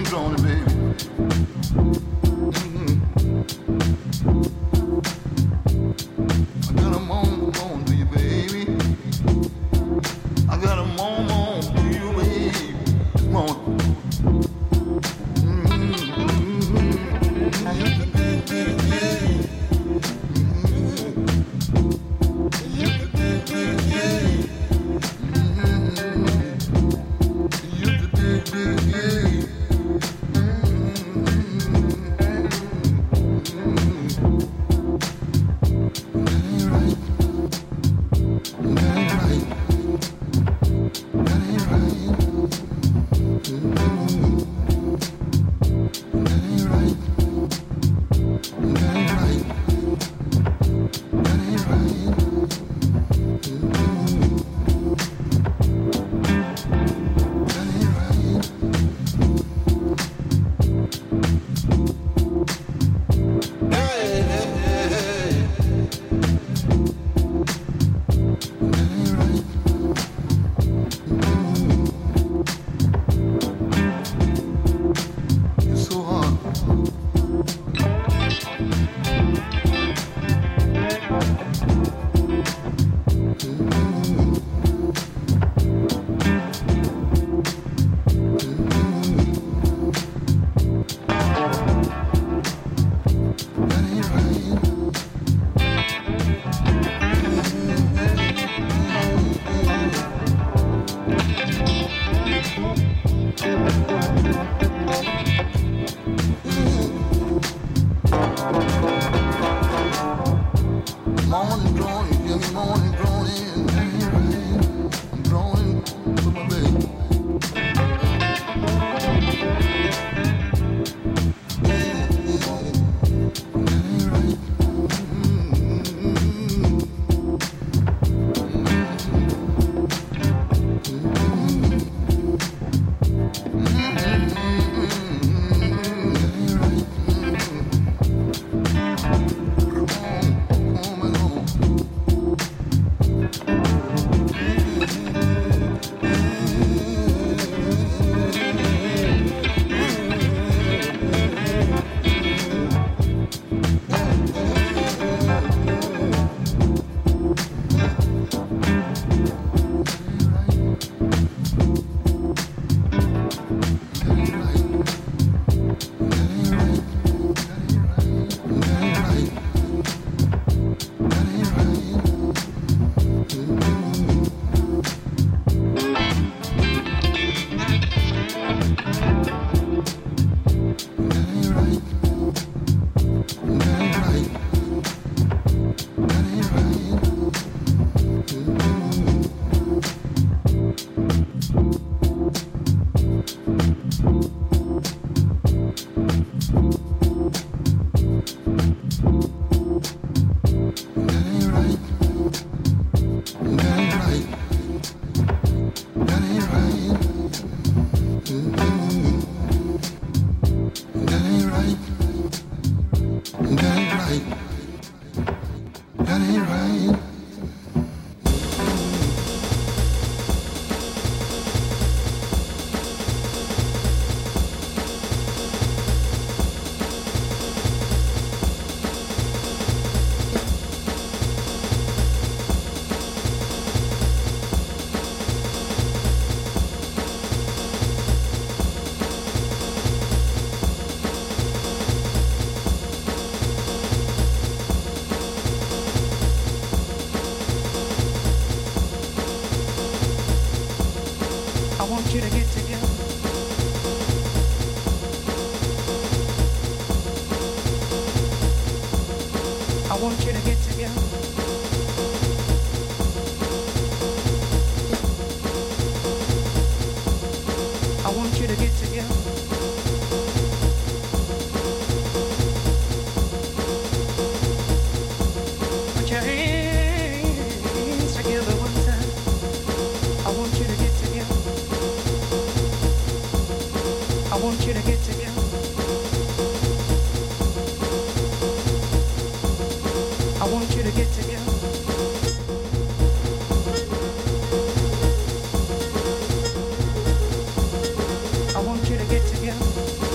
I want you to get together.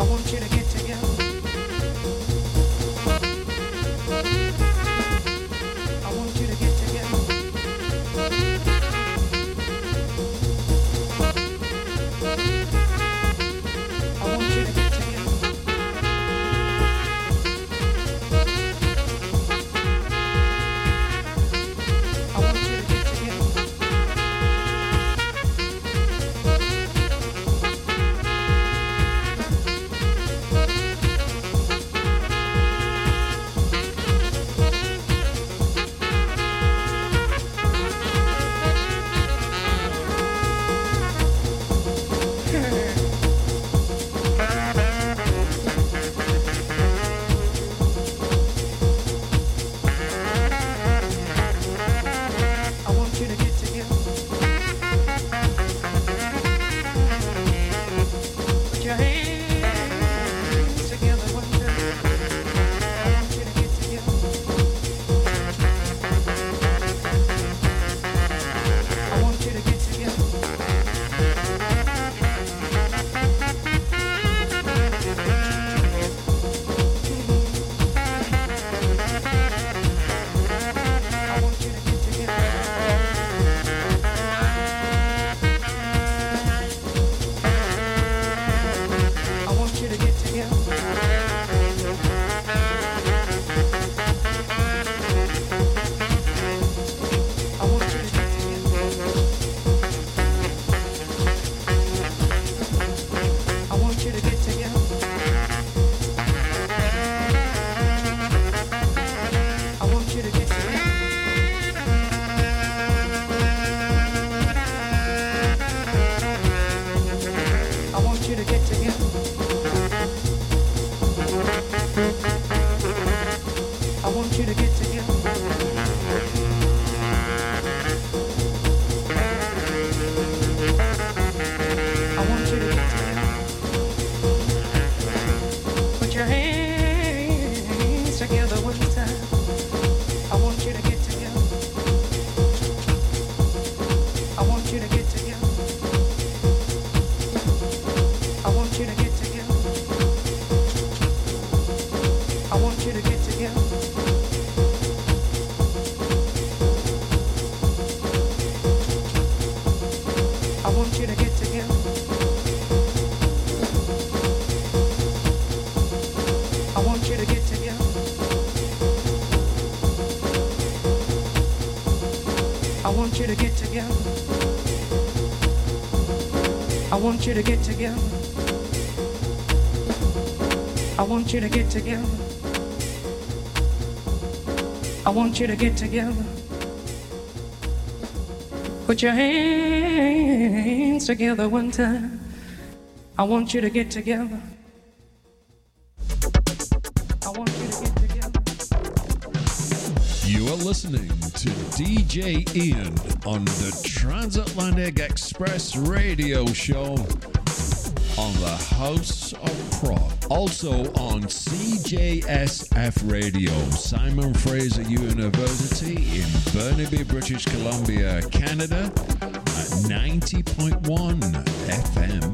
want you to get together. I want you to get together. I want you to get together. I want you to get together. I want you to get together. Put your hands together one time. I want you to get together. I want you to get together. I want you to get together. I want you to get together. I want you to get together. I want you to get together. I want you to get together. I want you to get together. I want you to get together. I want you to get together. Put your hands together one time. I want you to get together. I want you to get together. I want you to get together. I want you to get together. I want you to get together. I want you to get together. I want you to get together. I want you to get together. I want you to get together. I want you to get together. Put your hands together one time. I want you to get together. I want you to get together. You are listening to DJ Ian on the Transatlantic Express radio show on the House of Prog. Also on CJSF Radio, Simon Fraser University in Burnaby, British Columbia, Canada at 90.1 FM.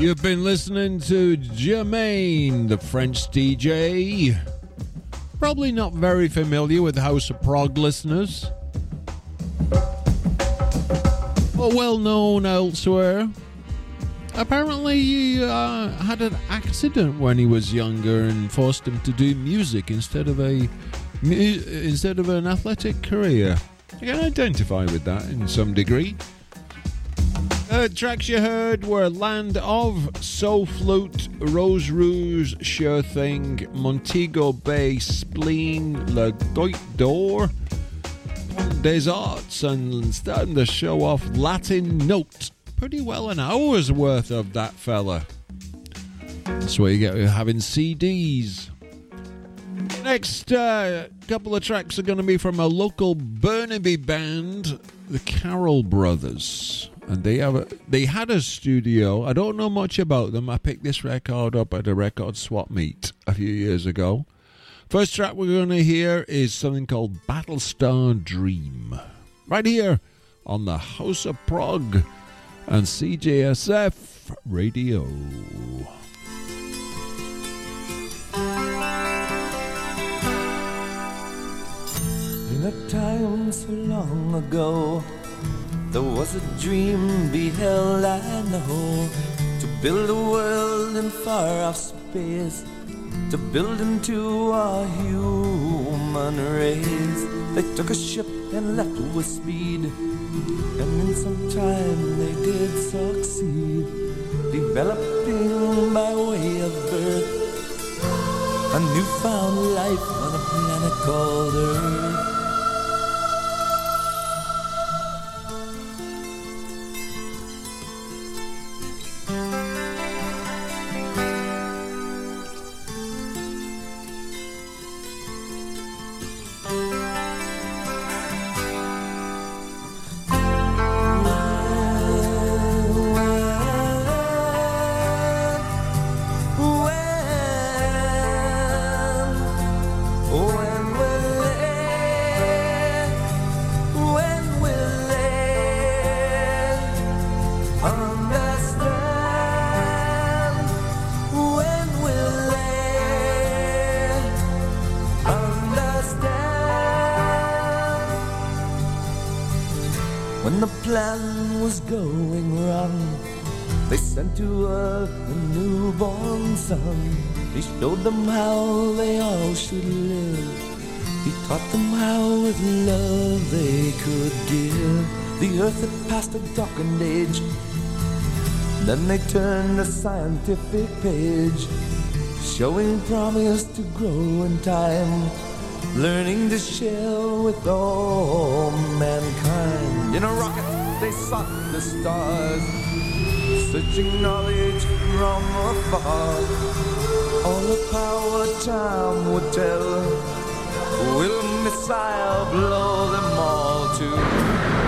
You've been listening to Jermaine, the French DJ. Probably not very familiar with House of Prog listeners, but well known elsewhere. Apparently he had an accident when he was younger and forced him to do music instead of an athletic career. I can identify with that in some degree. Tracks you heard were Land of, Soul Flute, Rose Rouge, Sure Thing, Montego Bay, Spleen, Le Goit d'Or, Des Arts, and starting the show off, Latin Note. Pretty well an hour's worth of that fella. That's what you get with having CDs. Next couple of tracks are going to be from a local Burnaby band, the Carroll Brothers. And they had a studio. I don't know much about them. I picked this record up at a record swap meet a few years ago. First track we're going to hear is something called Battlestar Dream. Right here on the House of Prog and CJSF Radio. In a time so long ago, there was a dream beheld, I know, to build a world in far-off space, to build into our human race. They took a ship and left with speed, and in some time they did succeed, developing by way of birth a newfound life on a planet called Earth. When the plan was going wrong, they sent to earth a newborn son. He showed them how they all should live. He taught them how with love they could give. The earth had passed a darkened age. Then they turned a scientific page, showing promise to grow in time, learning to share with all mankind. In a rocket they sought the stars, searching knowledge from afar. All the power time would tell, will a missile blow them all to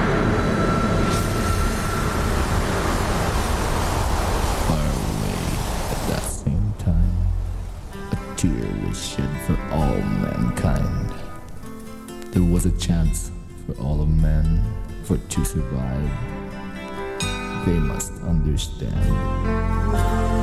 shed for all mankind. There was a chance for all of men to survive. They must understand.